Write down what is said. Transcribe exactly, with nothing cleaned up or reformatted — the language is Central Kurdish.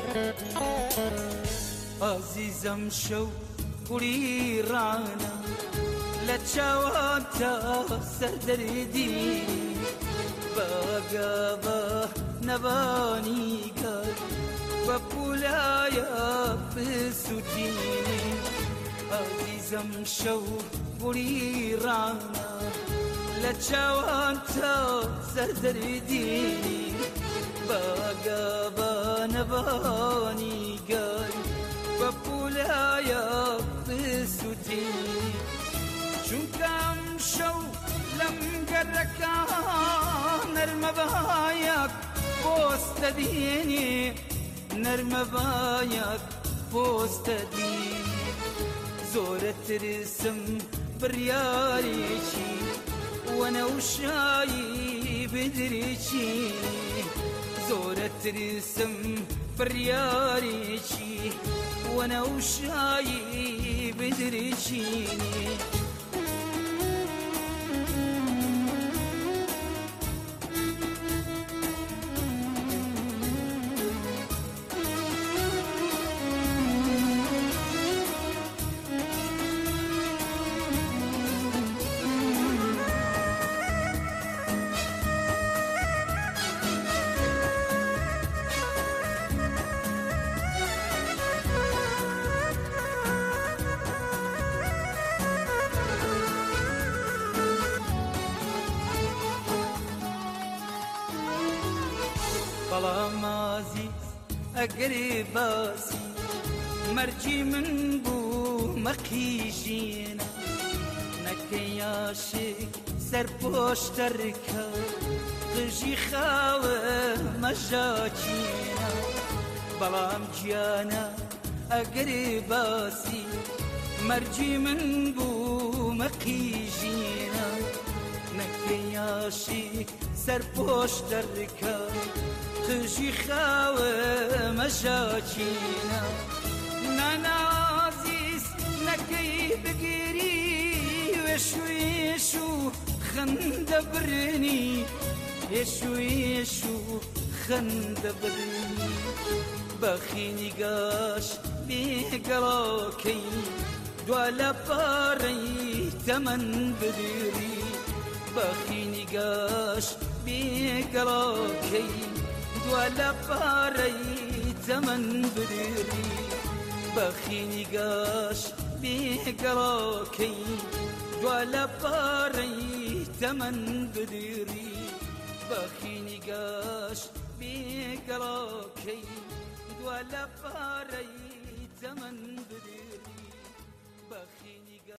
عزیزم شو کوری رانا لچوان تا سردردی باقا با نبانی گر و پولایا بسوتینی عزیزم شو کوری رانا لچوان تا سردردی باقا با نبانی گر و پولایا بسوتینی چونکم شو لم گرکا نرم باید پوست دینی نرم باید پوست دینی زور ترسم بریاریچی و نوشایی بدریچی زور ترسم بریاریچی و نوشایی بدریچینی بەڵام عزیز ئەگەرێ باسی مەرجی من بوو مەقیژێنە نەکەی عاشق سەرپۆشتەرکە قژی خاوە مەژاچینە بەڵام گیانە ئەگەرێ باسی مەرجی من بوو مەقیژێنە نەکەی عاشق سەرپۆشتەرکە قژی خاوە مەژاچینە نانا عزیز نەکەی بگیری وێش و ئێش و خەندە برنی هێش و ئێش و خەندە برنی بەخینی گاش بێگەڵاکەی دوا لە پارەی تەمەن بدری بەخینی گاش بێگەڵاکەی دوا لە پارەی تەمەن بدری بەخینی گاش بێگەڵاکەی دوا لە پارەی تەمەن بدری بەخینی گاش بێگەڵاکەی دوا لە پارەی تەمەن بدری